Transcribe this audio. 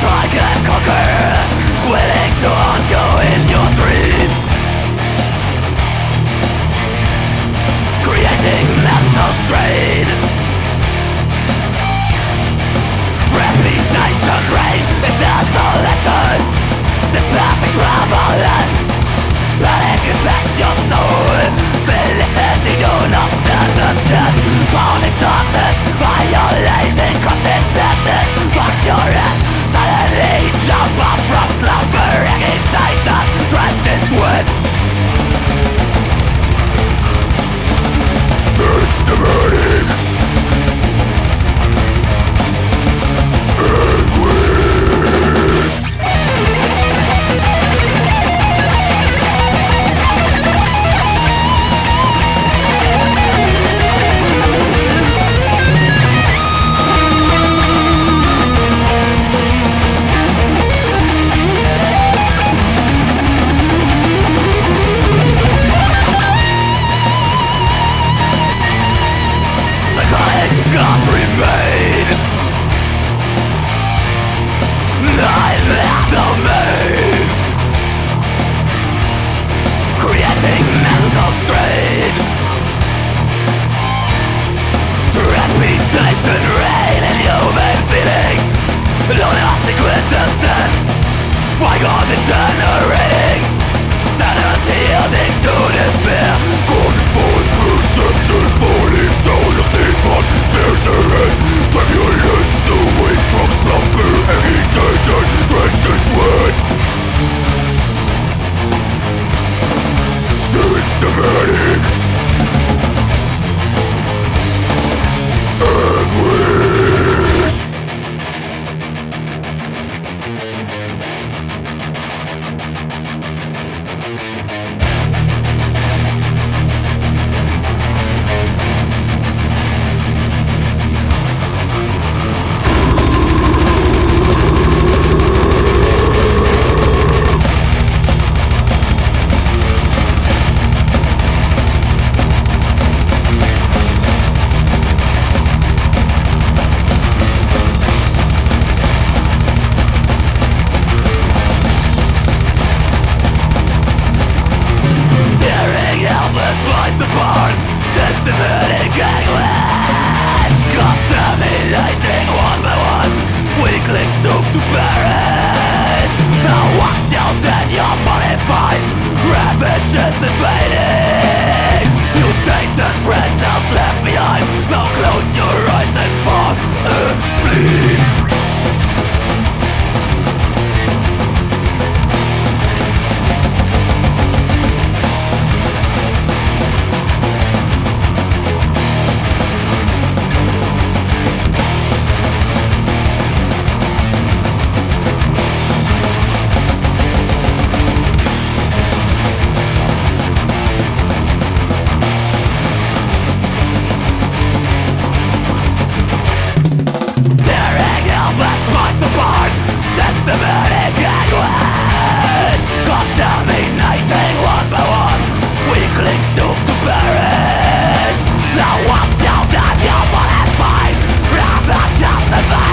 I can conquer, willing to undo in your dreams, creating mental strain. Reputation reign is desolation, this perfect prevalence. Panic infects your soul, felicity do not stand a chance. Pounding darkness, violating, crushing sadness, fucks your head. Suddenly jump up from slumber, hanging titan, drenched in sweat. Systematic scars remain. Nightmare domain, creating mental strain. Reputation reign in human feeling, lunatic quintessence, fire degenerating, sanity yielding to despair. Golden fall perception, falling down of the pot, stares their head, tremulous, awake from slumber, hanging titan, drenched in sweat. Systematic anguish. Minds apart, systematic anguish, contaminating one by one, weaklings doomed to perish. Now once you're dead, you're modified, ravage is invading. Mutated brain cells left behind, now close your eyes and fall asleep. Systematic anguish, contaminating one by one, weaklings doomed to perish. Now once you're dead, you're modified, rather just survive.